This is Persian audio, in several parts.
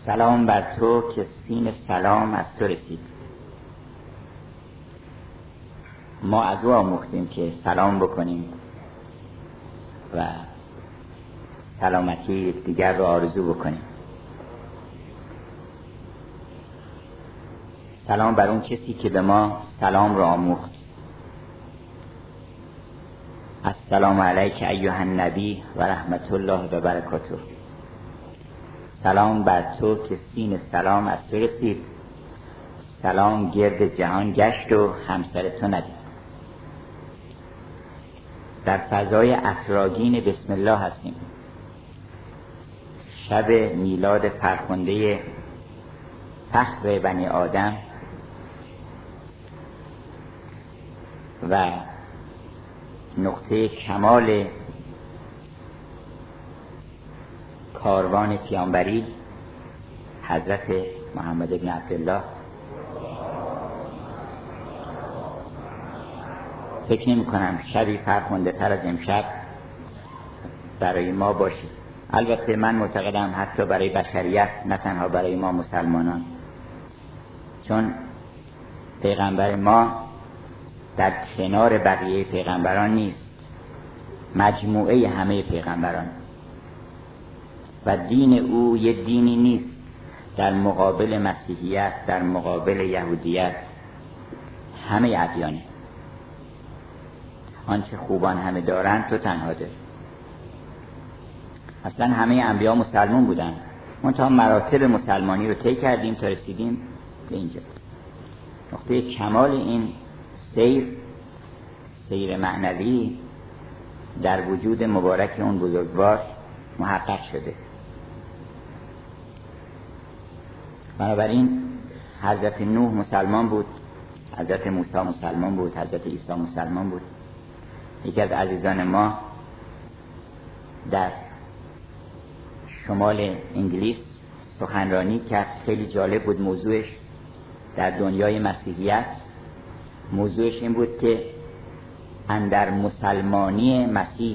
سلام بر تو که سین سلام از تو رسید. ما از او آموختیم که سلام بکنیم و سلامتی دیگر رو آرزو بکنیم. سلام بر اون کسی که به ما سلام رو آموخت. السلام علیک ایها النبی و رحمت الله و برکاته. سلام بر تو که سین سلام از تو رسید. سلام گرد جهان گشت و همسر تو ندید. در فضای عطرآگین بسم الله هستیم. شب میلاد فرخنده فخر بنی آدم و نقطه کمال کاروان پیامبری حضرت محمد بن عبدالله. فکر نمی کنم شبی فرخنده تر از امشب برای ما باشید. البته من معتقدم حتی برای بشریت، نه تنها برای ما مسلمانان، چون پیغمبر ما در کنار بقیه پیغمبران نیست، مجموعه همه پیغمبران، و دین او یه دینی نیست در مقابل مسیحیت، در مقابل یهودیت، همه ادیانه. آنچه خوبان همه دارن تو تنها داری. اصلا همه انبیا مسلمان بودن، منتها مراتب مسلمانی رو طی کردیم تا رسیدیم به اینجا. نقطه کمال این سیر معنوی در وجود مبارک اون بزرگوار محقق شده. بنابراین حضرت نوح مسلمان بود، حضرت موسی مسلمان بود، حضرت عیسی مسلمان بود. یکی از عزیزان ما در شمال انگلیس سخنرانی کرد، خیلی جالب بود. موضوعش در دنیای مسیحیت، موضوعش این بود که اندر مسلمانی مسیح،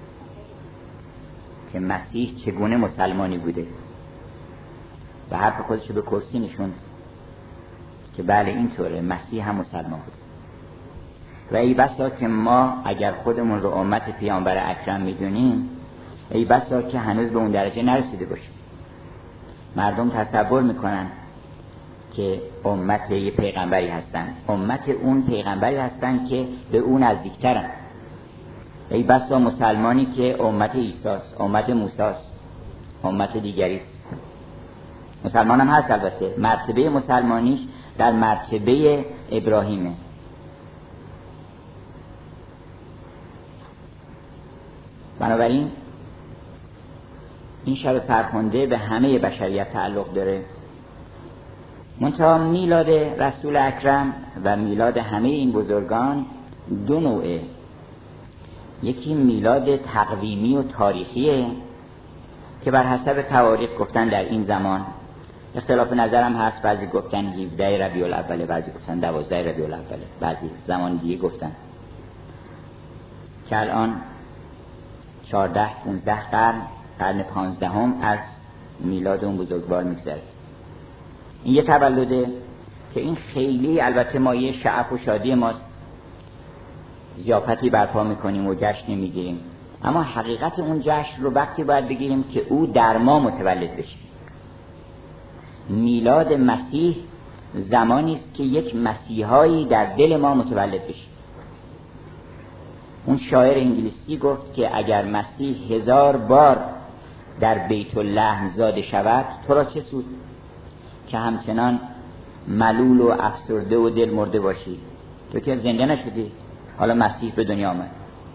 که مسیح چگونه مسلمانی بوده، و حرف خودشو به کرسی نشوند که بله اینطوره، مسیح هم مسلمان بود. و ای بسا که ما اگر خودمون رو امت پیامبر اکرم میدونیم، ای بسا که هنوز به اون درجه نرسیده باشیم. مردم تصور میکنن که امت یه پیغمبری هستن، امت اون پیغمبری هستن که به اون نزدیکترن. ای بسا مسلمانی که امت عیساست، امت موساست، امت دیگریست. مسلمان هم هست، البته مرتبه مسلمانیش در مرتبه ابراهیمه. بنابراین این شب فرخنده به همه بشریت تعلق داره. منتها میلاد رسول اکرم و میلاد همه این بزرگان دو نوعه. یکی میلاد تقویمی و تاریخیه که بر حسب تواریخ گفتن در این زمان، اختلاف نظرم هست، بعضی گفتن 17 ربیع الاول، بعضی گفتن 12 ربیع الاول، بعضی زمان دیگه گفتن که الان 14-15 قرن 15 از میلاد اون بزرگوار میگذره. این یه تولده که این خیلی البته مایه شعف و شادی ماست، ضیافتی برپا میکنیم و جشن میگیریم، اما حقیقت اون جشن رو وقتی باید بگیریم که او در ما متولد بشه. میلاد مسیح زمانی است که یک مسیحایی در دل ما متولد بشه. اون شاعر انگلیسی گفت که اگر مسیح 1000 بار در بیت اللحم زاده شود، تو را چه سود که همچنان ملول و افسرده و دل مرده باشی؟ تو که زنده نشدی، حالا مسیح به دنیا آمد.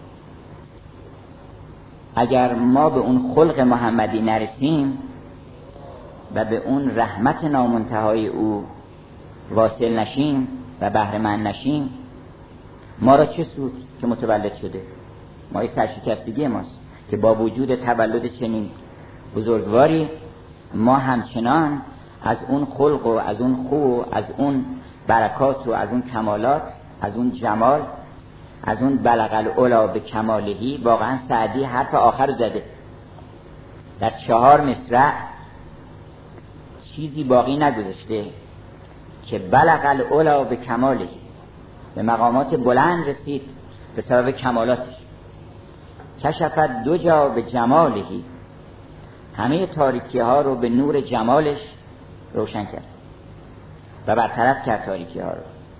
اگر ما به اون خلق محمدی نرسیم و به اون رحمت نامنتهای او واصل نشیم و بهره مند نشیم، ما را چه سود که متولد شده؟ ما این سرشکستگی ماست که با وجود تولد چنین بزرگواری ما همچنان از اون خلق و از اون خو و از اون برکات و از اون کمالات، از اون جمال، از اون بلغ العلا به کمالهی. واقعا سعدی حرف آخر زده در 4 مصرع چیزی باقی نگذاشته که بلغ العلا به کماله، به مقامات بلند رسید به سبب کمالاتش. کشفت دو جا به جمالهی، همه تاریکی ها رو به نور جمالش روشن کرد و برطرف کرد تاریکی ها رو.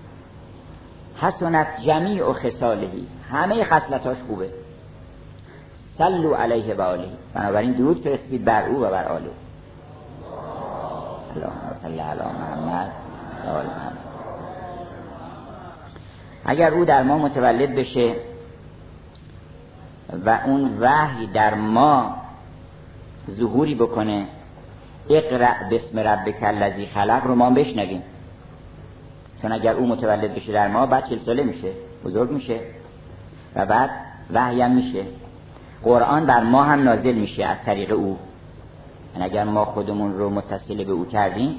حسنت جمیع خصالهی، همه خصلتاش خوبه. صلو علیه و آله، بنابراین درود فرستید بر او و بر آله. اللهم صل علی محمد و آل محمد. اگر او در ما متولد بشه و اون وحی در ما ظهوری بکنه، اقرأ بسم ربک الذی خلق رو ما بشنویم، چون اگر او متولد بشه در ما، بعد 40 ساله میشه، بزرگ میشه و بعد وحی هم میشه، قرآن بر ما هم نازل میشه از طریق او. اگر ما خودمون رو متصل به او کردیم.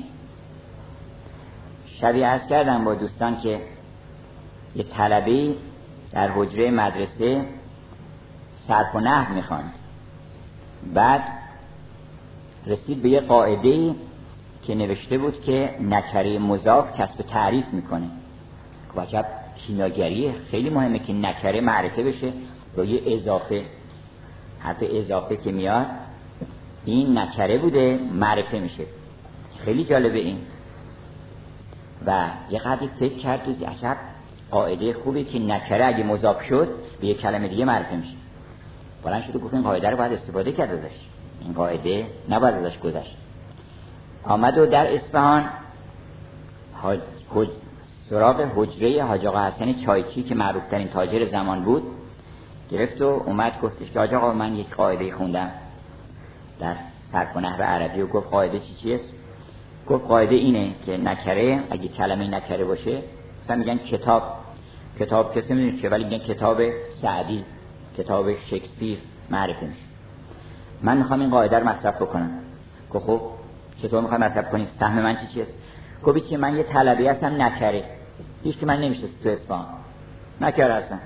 شبیه عرض کردم با دوستان که یه طلبه در حجره مدرسه صرف و نحو میخواند، بعد رسید به یه قاعده که نوشته بود که نکره مضاف کسب تعریف میکنه. که عجب کیمیاگریه، خیلی مهمه که نکره معرفه بشه با یه اضافه. حرف اضافه که میاد این نکره بوده معرفه میشه. خیلی جالبه این. و یه قدری فکر کرد و عجب قاعده خوبه که نکره اگه مضاف شد به یه کلمه دیگه معرفه میشه. بلند شد و گفت این قاعده رو باید استفاده کرد ازش، این قاعده نباید ازش گذشت. آمد و در اصفهان سراغ حجره حاج آقا حسن چایچی که معروف ترین تاجر زمان بود گرفت و اومد گفتش که حاج آقا من یک قاعده خوندم در صرف و نحو عربی. و گفت قاعده چیست؟ گفت قاعده اینه که نکره اگه کلمه نکره باشه، مثلا میگن کتاب کسی میدونه چیه، ولی میگن کتاب سعدی، کتاب شکسپیر معرفی میشه. من میخوام این قاعده رو مصرف بکنم. گفت خب چطور میخوای مصرف کنی؟ سهم من چیست؟ گفت که من یه طلبی هستم نکره، هیچ که من نمیشه تو اصفهان، نکره هستم،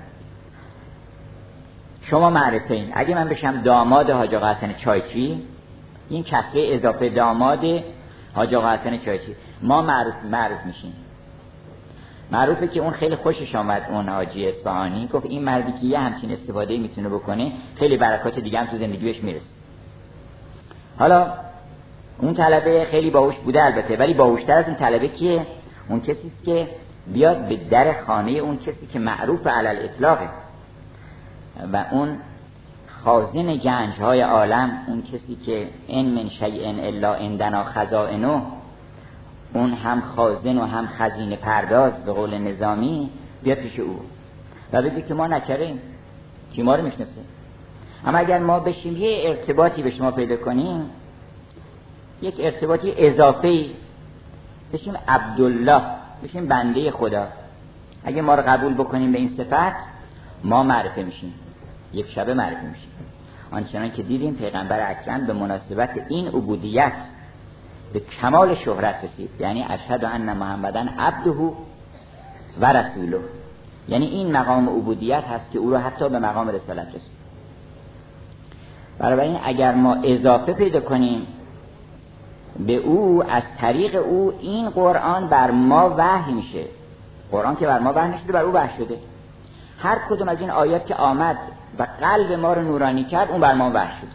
شما معرفه این. اگه من بشم داماد حاج آقا حسن چایچی، این کسره اضافه داماد حاج آقا حسن چایچی، ما معروف میشیم. معروفه که اون خیلی خوشش آمد اون حاجی اصفهانی. گفت این مردی که یه همچین استفاده میتونه بکنه، خیلی برکات دیگه هم تو زندگیش میرسه. حالا اون طلبه خیلی باهوش بوده البته، ولی باهوشتر از اون طلبه کیه؟ اون کسی است که بیاد به در خانه اون کسی که معروف علی الاطلاقه و اون خازن گنج‌های عالم، اون کسی که ان من شیء الا عندنا خزائنه، اون هم خازن و هم خزینه پرداز به قول نظامی، بیاد پیش او و بگه که ما نکریم، کی ما رو میشناسه. اما اگر ما بشیم یه ارتباطی به شما پیدا کنیم، یک ارتباطی اضافی، بشیم عبدالله، بشیم بنده خدا، اگه ما رو قبول بکنیم به این صفت، ما معرفه میشیم، یک شبه معرفه میشیم. آنچنان که دیدیم پیغمبر اکرم به مناسبت این عبودیت به کمال شهرت رسید، یعنی اشهد ان محمدن عبده و رسوله، یعنی این مقام عبودیت هست که او رو حتی به مقام رسالت رسید. بنابراین اگر ما اضافه پیدا کنیم به او، از طریق او این قرآن بر ما وحی میشه. قرآن که بر ما وحی نشده، بر او وحی شده. هر کدوم از این آیات که آمد و قلب ما رو نورانی کرد، اون بر ما وحی شد.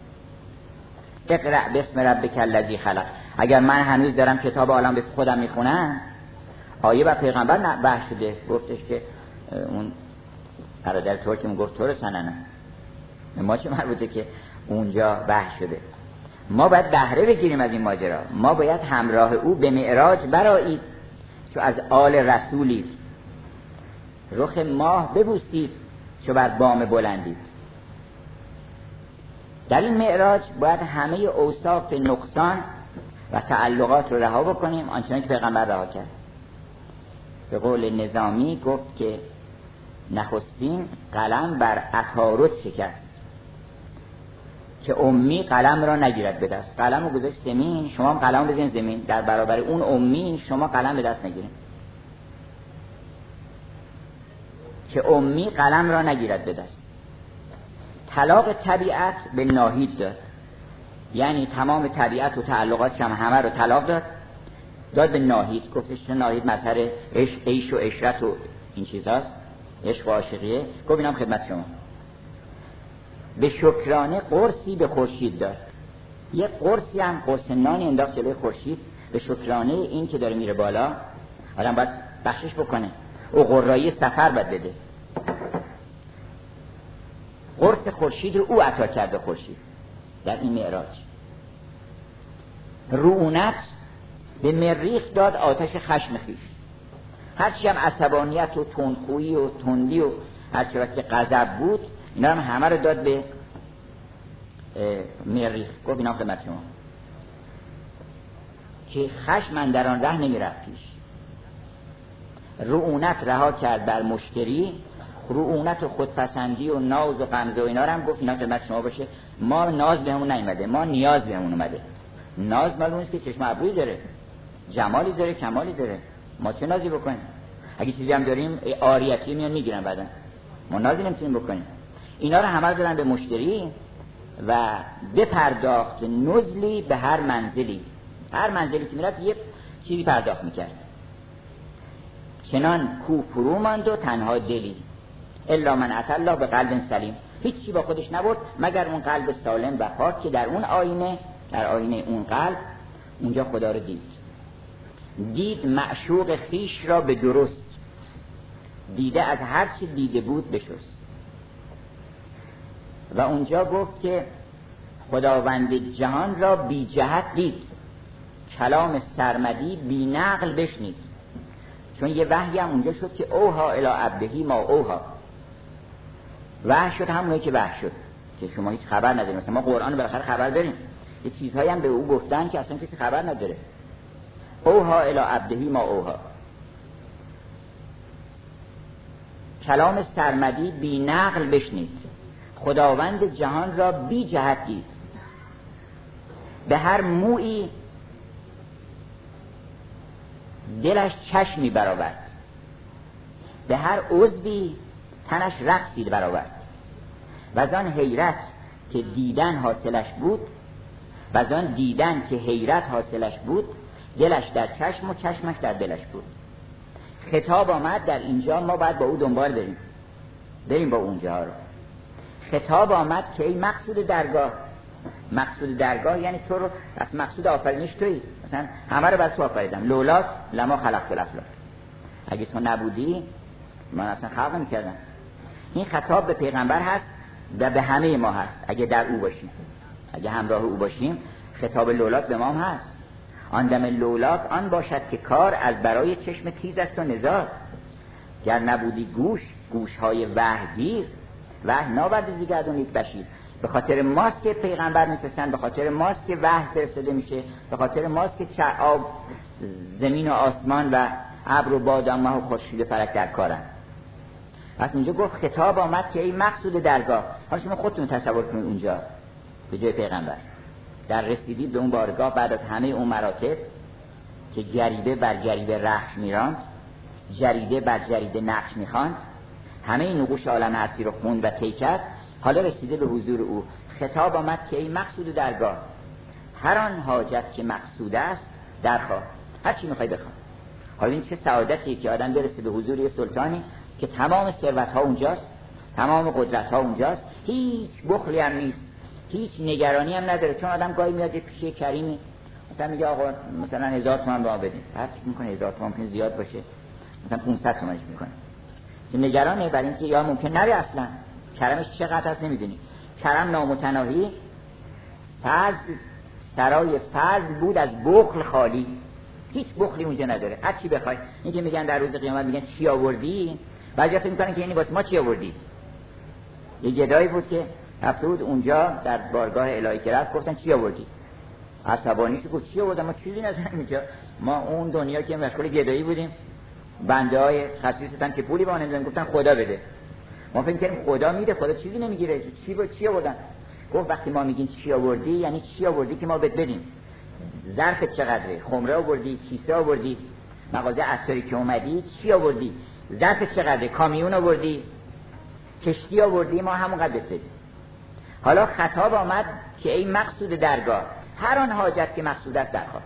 اقرأ بسم ربک الذی خلق. اگر من هنوز دارم کتاب عالم به خودم میخونم، آیه بر پیغمبر وحی شده، گفتش که اون برادر ترک میگفت تو رو سننه، ما چه مربوطه که اونجا وحی شده. ما باید بهره بگیریم از این ماجرا. ما باید همراه او به معراج برآییم، چو از آل رسولی رخ ماه ببوسید، چو بر بام بلندید. در این معراج باید همه اوصاف نقصان و تعلقات رو رها بکنیم، آنچنان که پیغمبر رها کرد. به قول نظامی گفت که نخستین قلم بر عطارد شکست که امی قلم را نگیرد به دست. قلم رو گذاشت زمین، شما هم قلم بزنید زمین، در برابر اون امی شما قلم به دست نگیرید. که امی قلم را نگیرد به دست. طلاق طبیعت به ناهید داد، یعنی تمام طبیعت و تعلقات همه رو طلاق داد به ناهید. گفتش ناهید مظهر عیش و عشرت و این چیزاست، عشق و عاشقیه. گفت اینم خدمت شما. به شکرانه قرصی به خورشید داد، یه قرصی هم قرص نانی انداخت جلوی خورشید به شکرانه این که داره میره بالا. آدم باید بخشش بکنه، او قرایی سفر باید بده. قرص خورشید رو او عطا کرد به خورشید در این معراج. رعونت به مریخ داد آتش خشم خویش. هرچی هم عصبانیت و تندخویی و تندی و هرچی وقت غضب بود اینا هم همه رو داد به مریخ. گفت اینا خدمت شما که خشم اندران ره نمیرفت پیش. رعونت رها کرد بر مشتری، رعونت و خودپسندی و ناز و غمزه و اینا رو هم گفت اینا خدمت شما باشه. ما ناز بهمون نیومده، ما نیاز بهمون اومده. ناز معلومه است که چشم ابرویی داره، جمالی داره، کمالی داره. ما چه نازی بکنیم؟ اگه چیزی هم داریم عاریتی میان میگیرن بعدا. ما نازی نمیتونیم بکنیم. اینا رو همه رو دادن به مشتری و بپرداخت نزلی به هر منزلی. هر منزلی که میرفت یه چیزی پرداخت میکرد. چنان کو فرو ماند و تنها دلی، الا من اتى الله به قلب سلیم. هیچی با خودش نبرد مگر اون قلب سالم و پاک که در اون آینه، در آینه اون قلب اونجا خدا رو دید معشوق خیش را به درست، دیده از هر چی دیده بود بشست. و اونجا گفت که خداوند جهان را بی جهت دید، کلام سرمدی بی نقل بشنید. چون یه وحی هم اونجا شد که اوها الی عبدهی ما اوها. وحی شد همونه که وحی شد که شما هیچ خبر ندارید. مثلا ما قرآن بالاخره خبر داریم، یه چیزهایی هم به او گفتن که اصلا کسی خبر نداره. اوها الی عبدهی ما اوها. کلام سرمدی بی نقل بشنید، خداوند جهان را بی جهت دید. به هر مویی دلش چشمی برآورد، به هر عضوی تنش رقصی برآورد. و از آن حیرت که دیدن حاصلش بود، و از آن دیدن که حیرت حاصلش بود، دلش در چشم و چشمش در دلش بود. خطاب آمد در اینجا، ما باید با او دنبال بریم با اونجا رو. خطاب آمد که ای مقصود درگاه. مقصود درگاه یعنی تو رو، از مقصود آفرینش تویی. مثلا همه رو بر تو آفریدم، لولاک لما خلقت الافلاک. اگه تو نبودی من اصلا خلق نمی‌کردم. این خطاب به پیغمبر هست و به همه ما هست. اگه در او باشیم، اگه همراه او باشیم، خطاب لولاک به ما هم هست. آن دم لولاک آن باشد که کار از برای چشم تیز است و نزار. گر نبودی گوش‌های وحیگیر، وحی ناورد زیگردون یک بشیر. به خاطر ماست که پیغمبر میفرستن، به خاطر ماست که وحی فرستاده میشه، به خاطر ماست که آب زمین و آسمان و ابر و باد و ماه و خورشید فلک در کارن. پس اونجا گفت خطاب آمد که ای مقصود درگاه. حالا شما خودتون تصور کنید اونجا به جای پیغمبر در رسیدید به اون بارگاه بعد از همه اون مراتب که جریده بر جریده رخش میراند، جریده بر جریده نقش میخواند، همه نقوش عالم هستی رو خوند و طی کرد. حالا رسیده به حضور او. خطاب آمد که ای مقصود درگاه، هر آن حاجت که مقصود است درخواه. هر چی میخوای بخواه. حالا این چه سعادتیه که آدم برسه به حضور یه سلطانی که تمام ثروت ها اونجاست، تمام قدرت ها اونجاست، هیچ بخلی هم نیست، هیچ نگرانی هم نداره. چون آدم گاهی میاد پیش کریمی مثلا میگه آقا مثلا 1000 تومان به ما بدین، هر چی میکنه 1000 تومان ممکن زیاد باشه، مثلا 500 تومانش میکنه. که نگرانه برای اینکه یا ممکن نره، اصلا کرمش چقدر هست نمیدونی. کرم نامتناهی، فضل سرای فضل بود از بخل خالی، هیچ بخلی اونجا نداره. هر چی بخوای. این که میگن در روز قیامت میگن چی آوردی، بعضی فکر میکنن که یعنی واسه ما چی آوردی. یه گدایی بود که رفته بود اونجا در بارگاه الهی که رفت، گفتن چی آوردی، عصبانی گفت چی آوردم، ما چیزی نداریم اینجا، ما اون دنیا که مشغول گدایی بودیم، بنده های خصیصتن که پولی با نمیدن، گفتن خدا بده. ما فکر کردیم خدا میده، خدا چیزی نمیگیره. چی آوردن؟ گفت وقتی ما میگیم چی آوردی یعنی چی آوردی که ما بهت بدیم. ظرف چقدره، خمره آوردی، کیسه آوردی، مغازه عطاری که اومدی چی آوردی، ظرف چقدره، کامیون آوردی، کشتی آوردی، ما همونقدر بهت بدیم. حالا خطاب آمد که ای مقصود درگاه، هر آن حاجت که مقصود است درخواه.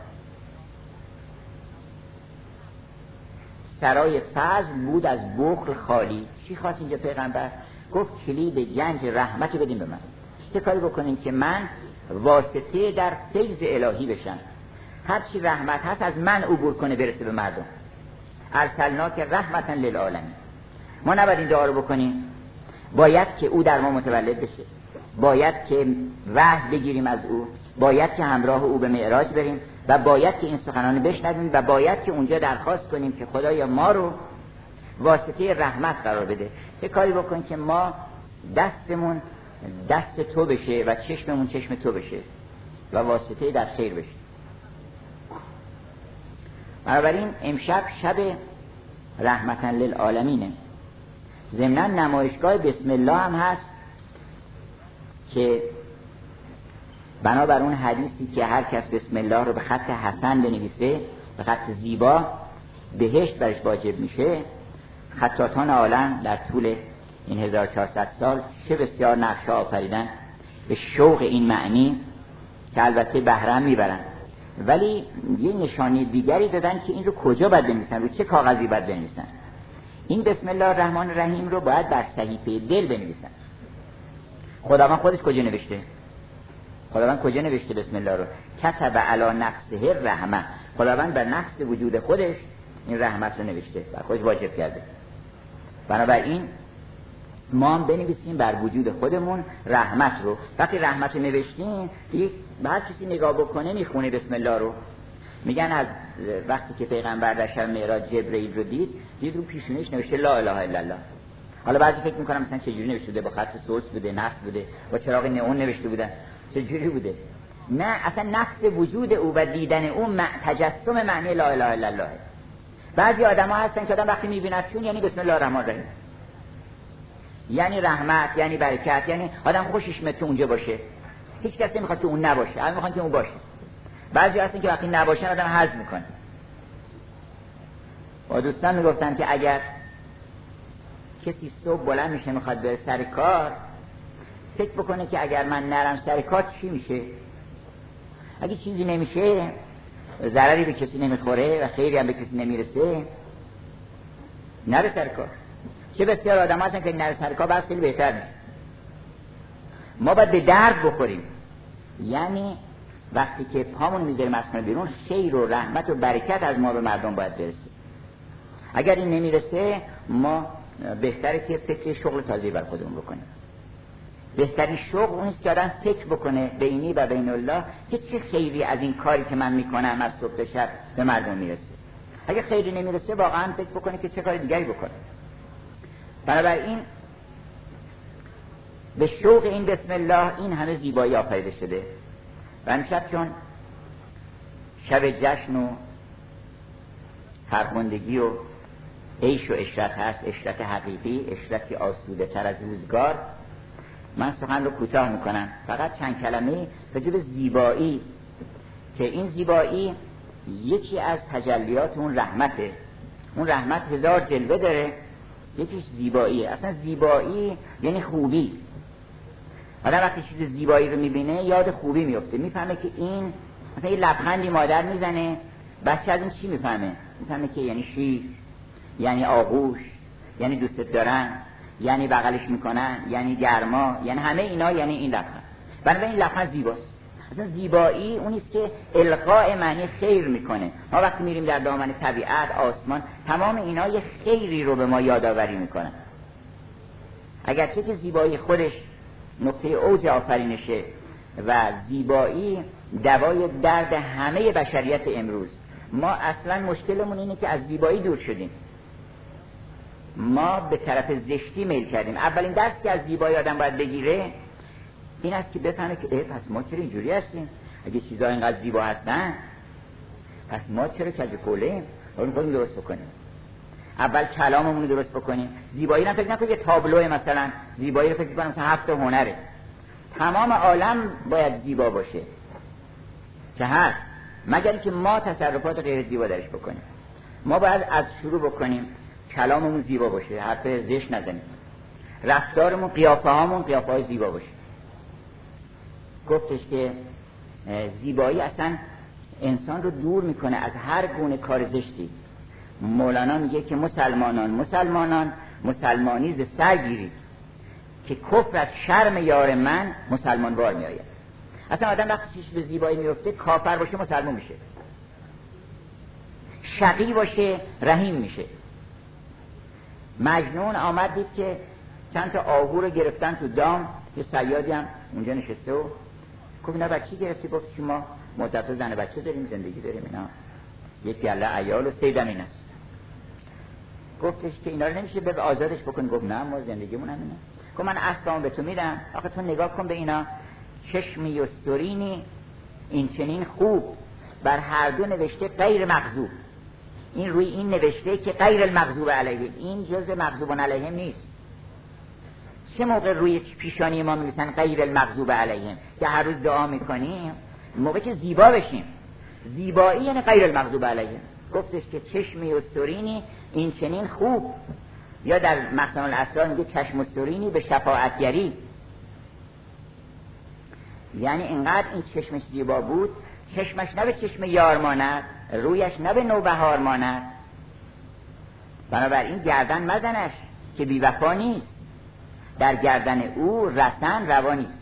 سرای فضل بود از بخل خالی. چی خواست اینجا پیغمبر؟ گفت کلید گنج رحمت رو بدیم به من، یه کاری بکنین که من واسطه در فیض الهی بشم، هر چی رحمت هست از من عبور کنه برسه به مردم. ارسلناک رحمتا للعالمین. ما نباید این دعا رو بکنیم، باید که او در ما متولد بشه، باید که وحی بگیریم از او، باید که همراه او به معراج بریم و باید که این سخنان بشنویم و باید که اونجا درخواست کنیم که خدایا ما رو واسطه رحمت قرار بده. یه کاری بکن که ما دستمون دست تو بشه و چشممون چشم تو بشه و واسطه در خیر بشه. بنابراین امشب شب رحمتا للعالمینه. ضمناً نمایشگاه بسم الله هم هست که بنابر اون حدیثی که هر کس بسم الله رو به خط حسن بنویسه، به خط زیبا، بهشت برش واجب میشه. خطاطان عالم در طول این 1400 سال چه بسیار نقشه آفریدن به شوق این معنی که البته بهره میبرن، ولی یه نشانی دیگری دادن که این رو کجا باید بنویسن، رو چه کاغذی باید بنویسن. این بسم الله الرحمن الرحیم رو باید بر صحیفه دل بنویسن. خداوند خودش کجا نوشته؟ خداوند کجا نوشته بسم الله رو؟ کتب علی نفسه الرحمه. خداوند بر نفس وجود خودش این رحمت رو نوشته، بر خودش واجب کرده. بنابراین ما هم بنویسیم بر وجود خودمون رحمت رو. وقتی رحمت رو نوشتیم دیگه هر کسی نگاه بکنه میخونه بسم الله رو. میگن از وقتی که پیغمبر در شب معراج جبرئیل رو دید رو پیشونیش نوشته لا اله الا الله. حالا بعضی فکر میکنم مثلا چه جوری نوشته بوده، با خط سرس بوده، نصب بوده، با چراغ نئون نوشته بوده، چه جوری بوده؟ نه، اصلا نفس وجود او و دیدن او تجسم معنی لا اله الا الله. بعضی آدما هستن که آدم وقتی میبیندشون یعنی بسم الله الرحمن الرحیم، یعنی رحمت، یعنی برکت، یعنی آدم خوشش میاد که اونجا باشه. هیچ کس نمیخواد که اون نباشه، همه میخوان که اون باشه. بعضی هستن که وقتی نباشن آدم حزم میکنه. و دوستان میگفتن که اگر کسی صبح بلند میشه میخواد بره سر کار، فکر بکنه که اگر من نرم سر کار چی میشه. اگه چیزی نمیشه، ضرری به کسی نمیخوره و خیری هم به کسی نمیرسه، نره سر کار. چه بسیار آدم هستن که نره سر کار باز خیلی بهتر میشه. ما باید به درد بخوریم، یعنی وقتی که پامون میذاریم از خونه بیرون، خیر و رحمت و برکت از ما به مردم باید برسه. اگر این نمیرسه، ما بهتره که فکر شغل تازه‌ای بر خودمون بکنیم. بهترین شغل اونیست که آدم فکر بکنه بینی و بین الله که چه خیری از این کاری که من میکنم از صبح تا شب به مردم میرسه. اگه خیری نمیرسه، واقعا فکر بکنه که چه کار دیگری بکنه. بنابراین به شوق این بسم الله این همه زیبایی آفریده شده. و امشب چون شب جشن و فرخندگی و عیش و عشرت هست، عشرت حقیقی، عشرتی آسوده تر از روزگار، من سخن رو کوتاه میکنم. فقط چند کلمه راجع به زیبایی، که این زیبایی یکی از تجلیات اون رحمته. اون رحمت هزار جلوه داره، یکیش زیباییه. اصلا زیبایی یعنی خوبی. آدم وقتی چیز زیبایی رو میبینه یاد خوبی میفته، میفهمه که این مثلا یه لبخندی مادر میزنه، بچه از این چی میفهمه؟ میفهمه که یعنی شیر، یعنی آغوش، یعنی دوستت دارن، یعنی بغلش میکنن، یعنی گرما، یعنی همه اینا، یعنی این لبخند. بنابراین این لبخند زیباست. اصلا زیبایی اونیست که القاء معنی خیر میکنه. ما وقتی میریم در دامن طبیعت، آسمان، تمام اینا یه خیری رو به ما یادآوری میکنن. اگرچه که زیبایی خودش نقطه اوج آفرینشه و زیبایی دوای درد همه بشریت امروز. ما اصلا مشکلمون اینه که از زیبایی دور شدیم، ما به طرف زشتی میل کردیم. اولین درس که از زیبایی آدم باید بگیره این است که بفهمه که پس ما چرا اینجوری هستیم؟ اگه چیزا اینقدر زیبا هستن، پس ما چرا کج کوله‌ایم؟ باید درست بکنیم. اول کلاممون رو درست بکنیم. زیبایی رو فکر نکنید یه تابلوه، مثلا زیبایی رو فکر کنیم مثلا 7 هنره. تمام عالم باید زیبا باشه که هست، مگر اینکه ما تصرفات غیر زیبا درش بکنیم. ما باید از شروع بکنیم کلاممون زیبا باشه، حرف زشت نزنیم. رفتارمون، قیافه هامون قیافه های زیبا باشه. گفتش که زیبایی اصلا انسان رو دور میکنه از هر گونه کار زشتی. مولانا میگه که مسلمانی ز سر گیرید که کفر از شرم یار من مسلمان وار میآید. اصلا آدم وقتی چیش به زیبایی میفته، کافر باشه مسلمان میشه، شقی باشه رحیم میشه. مجنون آمد دید که چند تا آهو رو گرفتن تو دام، یه صیادی هم اونجا نشسته و گفت اینا بچی گرفتی؟ گفت که ما مدت زن بچه داریم، زندگی داریم، اینا یک گله عیال و سیدم این است. گفتش که اینا رو نمیشه به آزادش بکنی؟ گفت نه، ما زندگیمون همینه. گفت من اسبامو به تو میدم، آخه تو نگاه کن به اینا، چشمی و سرینی این چنین خوب، بر هر دو نوشته غیر مغضوب. این روی این نوشته که غیر المغضوب علیه، این جزء مغضوب علیهم نیست. چه موقع روی پیشانی ما می‌نویسن غیر المغضوب علیهم که هر روز دعا میکنیم، موقع که زیبا بشیم. زیبایی یعنی غیر المغضوب علیهم. گفتش که چشمی و سرینی این چنین خوب، یا در مخزن الاسرار میگه چشم و سرینی به شفاعتگری، یعنی اینقدر این چشمش زیبا بود، چشمش نه به چشم یار ماند، رویش نه به نوبهار ماند. بنابراین گردن مزنش که بی وفا نیست، در گردن او رسن روا نیست.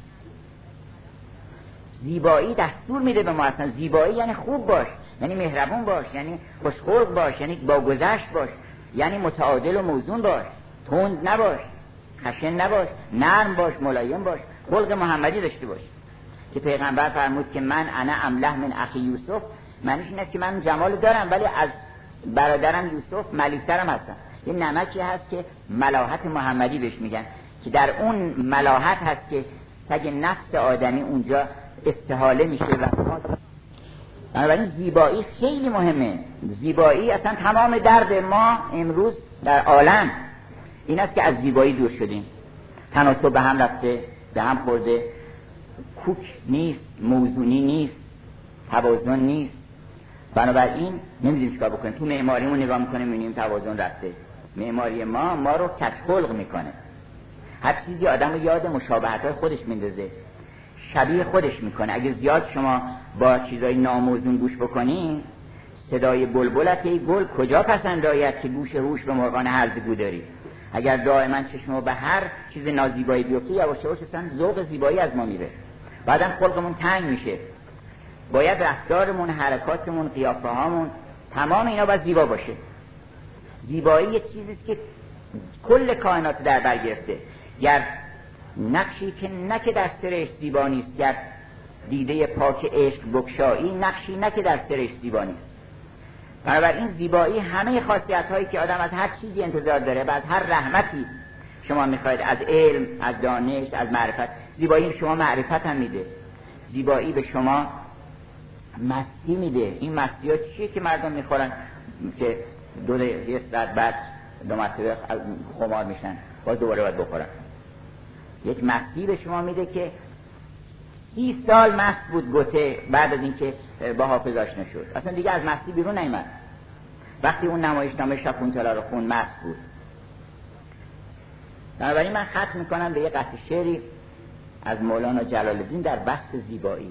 زیبایی دستور میده به ما. اصلا زیبایی یعنی خوب باش، یعنی مهربون باش، یعنی خوشخلق باش، یعنی با گذشت باش، یعنی متعادل و موزون باش، تند نباش، خشن نباش، نرم باش، ملایم باش، خلق محمدی داشته باش. که پیغمبر فرمود که من انا املح من اخی یوسف، معنیش این است که من جمال دارم ولی از برادرم یوسف ملیح‌ترم هستم. یه نمکی هست که ملاحت محمدی بهش میگن، که در اون ملاحت هست که سگ نفس آدمی اونجا استحاله میشه. و بنابراین زیبایی خیلی مهمه. زیبایی اصلا تمام درد ما امروز در عالم این است که از زیبایی دور شدیم. تناسب به هم رفته، به هم خورده، کوک نیست، موزونی نیست، توازن نیست. بنابراین نمیدونیم چیکار بکنیم. تو معماریمون نگاه میکنیم میبینیم توازن رفته. معماری ما رو کج-خلق میکنه. هر چیزی آدم رو یاد مشابهت‌های خودش میندازه، شبیه خودش میکنه. اگه زیاد شما با چیزای ناموزون گوش بکنین، صدای بلبلت ای گل کجا پسند آید که گوش هوش به مرغان هرزگو داری. اگر دائما چشمو به هر چیز نازیبایی بیفته، یواش یواش اصلا ذوق زیبایی از ما میره، بعدم خلقمون تنگ میشه. باید رفتارمون، حرکاتمون، قیافه هامون، تمام اینا باید زیبا باشه. زیبایی یه چیزیست که کل کائنات در بر گرفته. گر نقشی که نه که در سرش زیبا نیست، گر دیده پاک عشق بگشایی، نقشی نه که در سرش زیبا نیست. بنابراین زیبایی همه خاصیت هایی که آدم از هر چیزی انتظار داره و از هر رحمتی شما میخواید، از علم، از دانش، از معرفت، زیبایی به شما معرفت هم میده. زیبایی به شما مستی میده. این مستی ها چیه که مردم میخورن که یه ساعت بعد دو مرتبه خمار میشن، باز دوباره باید بخورن. یک مستی به شما میده که 30 سال مست بود گوته بعد از اینکه با حافظش نشد، اصلا دیگه از مستی بیرون نیامد. وقتی اون نمایشنامه شاپونتالا رو خون مست بود. بنابراین من ختم میکنم به یه قطعه شعری از مولانا جلال الدین در بسط زیبایی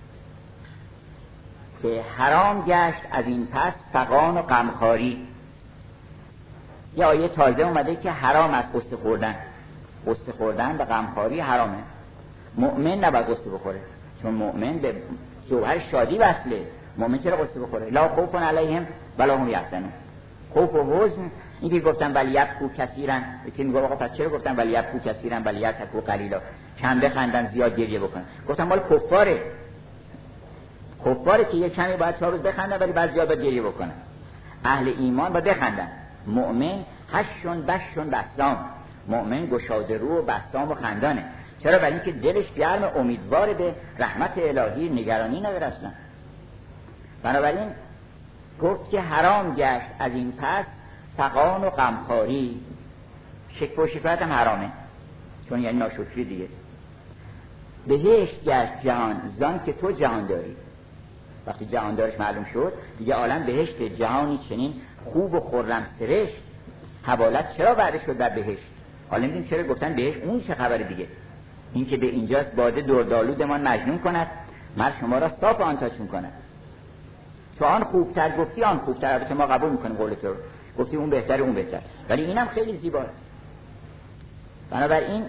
که حرام گشت از این پس فغان و غمخواری. یه آیه تازه اومده که حرام از قصه خوردن. قصه خوردن و غمخواری حرامه. مؤمن نباید قصه بخوره، چون مؤمن به جوهر شادی وصله. مؤمن چرا قصه بخوره؟ لا خوف علیهم ولا هم یحزنون. خوف و حزن، اینکه گفتن ولی یبکو کثیرا، یکی میگه آقا پس چرا گفتن ولی یبکو کثیرا ولی یضحکوا قلیلا، کم بخندن زیاد گریه بکنن؟ گفتن مال کفاره. کفاره که یه کمی باید 4 روز بخندن ولی بعد زیاد باید گریه بکنن. اهل ایمان باید بخندن. مؤمن هشون بشون بسام، مؤمن گشاده رو و بسام و خندانه. چرا؟ برای اینکه دلش گرم، امیدوار به رحمت الهی، نگرانی نداره اصلا. بنابراین گفت که حرام گشت از این پس فغان و غمخواری. شکوه و شکایت هم حرامه، چون یعنی ناشکری دیگه. بهشت گشت جهان زان که تو جهان داری. وقتی جهان دارش معلوم شد دیگه عالم بهشت، جهانی چنین خوب و خرم سرشت. حوالت چرا بعد شد در بهشت؟ حالا نمیدونیم چرا گفتن بهشت، اون چه خبر دیگه. این که به اینجاست باده دردآلودمان مجنون کند، مرد شما را صاف آنتاچون کند. تو آن خوبتر گفتی آن خوبتر، البته ما قبول میکنیم قول تو، گفتی اون بهتر اون بهتر، ولی اینم خیلی زیباست. بنابراین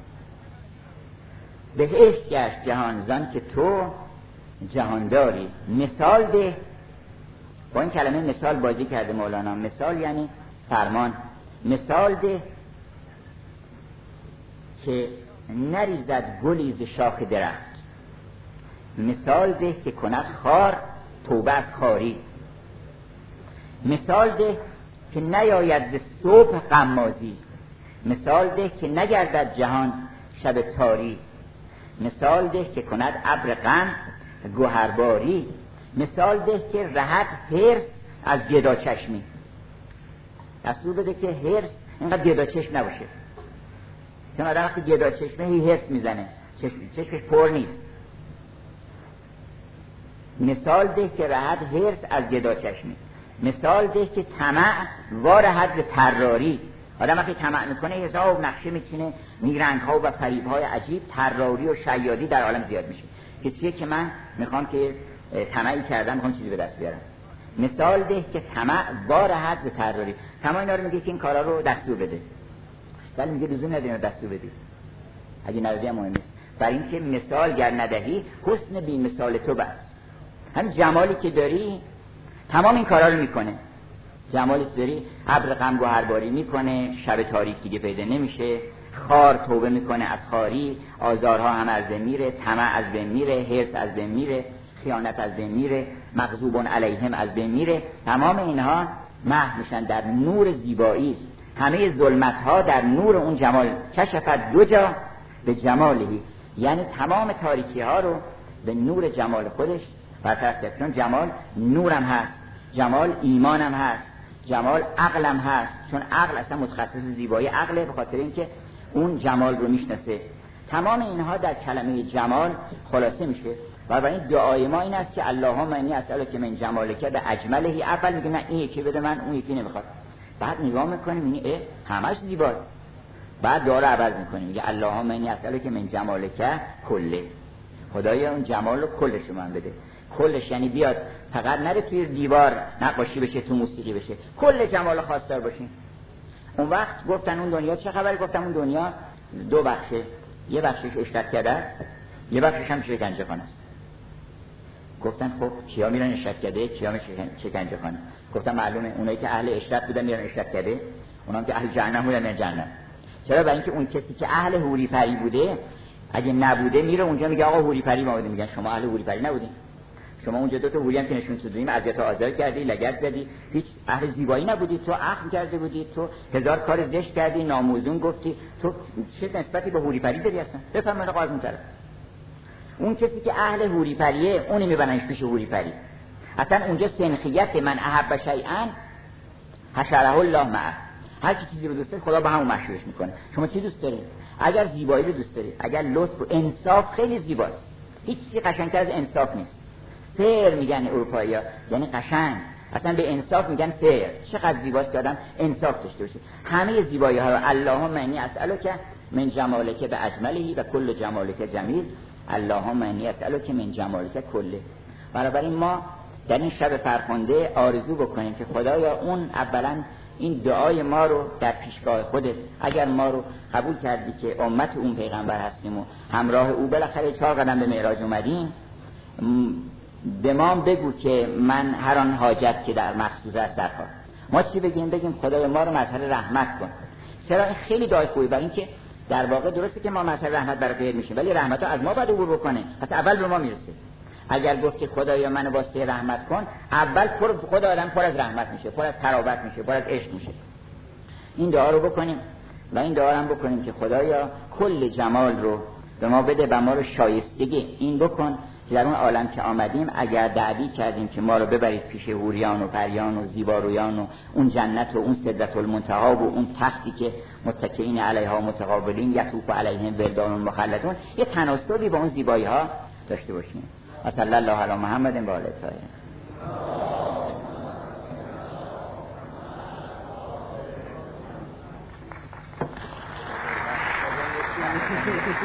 بهشت گشت جهان زان که تو جهانداری. مثال ده، با این کلمه مثال بازی کرده مولانا. مثال یعنی فرمان. مثال ده که نریزد گلی ز شاخ درخت، مثال ده که کند خار توبه از خاری، مثال ده که نیاید ز صبح غمازی، مثال ده که نگردد جهان شب تاری، مثال ده که کند ابر غم گوهرباری، مثال ده که رهد حرص از گدا چشمی. دستور بده که حرص اینقدر گدا چشم نباشه، چون آدم وقتی گدا چشمه هی حرص میزنه، چشمش پر نیست. مثال ده که رهد حرص از گدا چشمی، مثال ده که طمع وارهد به طراری. آدم وقتی طمع میکنه حساب و نقشه میچینه، نیرنگ ها و فریب های عجیب، طراری و شیادی در عالم زیاد میشه که چیه که من میخوام که طمعی کردم، میخوام چیزی به دست بیارم. مثال ده که طمع وارهد به طراری. تمام اینا رو میگه که این کارا رو دستور بده، ولی میگه لزوم نداره دستور بدی، اگه ندادی هم مهم نیست. برای اینکه مثال گر ندهی حسن بی مثال تو بس. همین جمالی که داری تمام این کارا رو میکنه. جمالی که داری ابر غم گوهرباری میکنه، شب تاریک دیگه پیدا نمیشه، خار توبه میکنه از خاری، آزارها هم از بین میره، طمع از بین میره، حرص از بین میره، خیانت از بین میره، مغضوب علیهم از بین میره. تمام اینها محو میشن در نور زیبایی. همه ظلمت ها در نور اون جمال. کشفت دو جا به جمالهی، یعنی تمام تاریکی ها رو به نور جمال خودش برطرف کرد. چون جمال نورم هست، جمال ایمانم هست، جمال عقلم هست. چون عقل اصلا متخصص زیبایی عقله، به خاطر اینکه اون جمال رو میشناسه. تمام اینها در کلمه جمال خلاصه میشه. و برای این دعای ما این است که اللهم انی اسألک من جمالک به اجملهی. اول میگه نه این یکی بده من، اون یکی نمیخواد. بعد نگاه میکنیم این همش زیباست. بعد دعا رو عوض میکنیم، میگه اللهم انی اسألک من جمالک کله. خدایا اون جمال رو کلش من بده. کلش یعنی بیاد فقط نره توی دیوار نقاشی بشه، تو موسیقی بشه، کل جمال خواستار باشین. اون وقت گفتن اون دنیا چه خبره؟ گفتم اون دنیا دو بخشه، یه بخشش اشتراکیده است، یه بخشش هم شکنجه خانه است. گفتن خب کیا میرن اشتراکیده، کیا میرن شکنجه خانه؟ گفتم معلومه اونایی که اهل اشتراک بودن میرن اشتراکیده، اونام که اهل جهنم بودن میرن جهنم. چرا؟ برای اینکه اون کسی که اهل حوری پری بوده اگه نبوده میره اونجا میگه آقا حوری پری ما بودیم. میگن شما اهل حوری پری نبودین، شما اونجا دو تا حوری هم که نشون دادیم اذیت و آزار کردی، لگد زدی، هیچ اهل زیبایی نبودی، تو اخم کرده بودی، تو هزار کار زشت کردی، ناموزون گفتی، تو چه نسبتی به حوری پری داری اصلا؟ بفهم من قاضی طرف. اون کسی که اهل حوری پریه اونی میبرنش پیش حوری پری. اصلا اونجا سنخیت من احب شیئا حشره الله معه. هر کی چیزی رو دوست داره خدا با همون مشروعش میکنه. شما چی دوست دارید؟ اگر زیبایی رو دوست دارید، اگر لطف و انصاف، خیلی زیباست. هیچ چیزی قشنگتر از انصاف نیست. فیر میگن اروپایی‌ها، یعنی قشنگ. اصلا به انصاف میگن فیر. چقدر زیباست که آدم انصاف داشته باشه. همه زیبایی ها رو اللهم انی اسالک من جمالک به اجملهی و کل جمالک جمیل، اللهم انی اسالک من جمالک کله. بنابراین ما در این شب فرخنده آرزو بکنیم که خدایا اون اولا این دعای ما رو در پیشگاه خودت، اگر ما رو قبول کردی که امت اون پیغمبر هستیم و همراه او بالاخره 4 قدم به معراج اومدیم، به ما بگو که من هر آن حاجت که در مقصود است درخواه. ما چی بگیم؟ بگیم خدای ما رو مظهر رحمت کن. چرا؟ این خیلی دعای خوبی، برای اینکه در واقع درسته که ما مظهر رحمت برای غیر میشیم، ولی رحمت ها از ما باید عبور بکنه، پس اول به ما میرسه. اگر گفت که خدایا منو واسه رحمت کن، اول خود آدم پر از رحمت میشه، پر از ترابط میشه، پر از عشق میشه. این دعا رو بکنیم و این دعا هم بکنیم که خدایا کل جمال رو به ما بده و ما رو شایستگی این بکن که در اون عالم که آمدیم اگر دعوی کردیم که ما رو ببرید پیش حوریان و پریان و زیبارویان و اون جنت و اون سدرة المنتهی و اون تختی که متکئین علیها متقابلین یطوف علیهم ولدان مخلدون، یه تناسبی با اون زیبایی ها داشته باشیم. و صلی الله علی محمد و آله الطاهرین.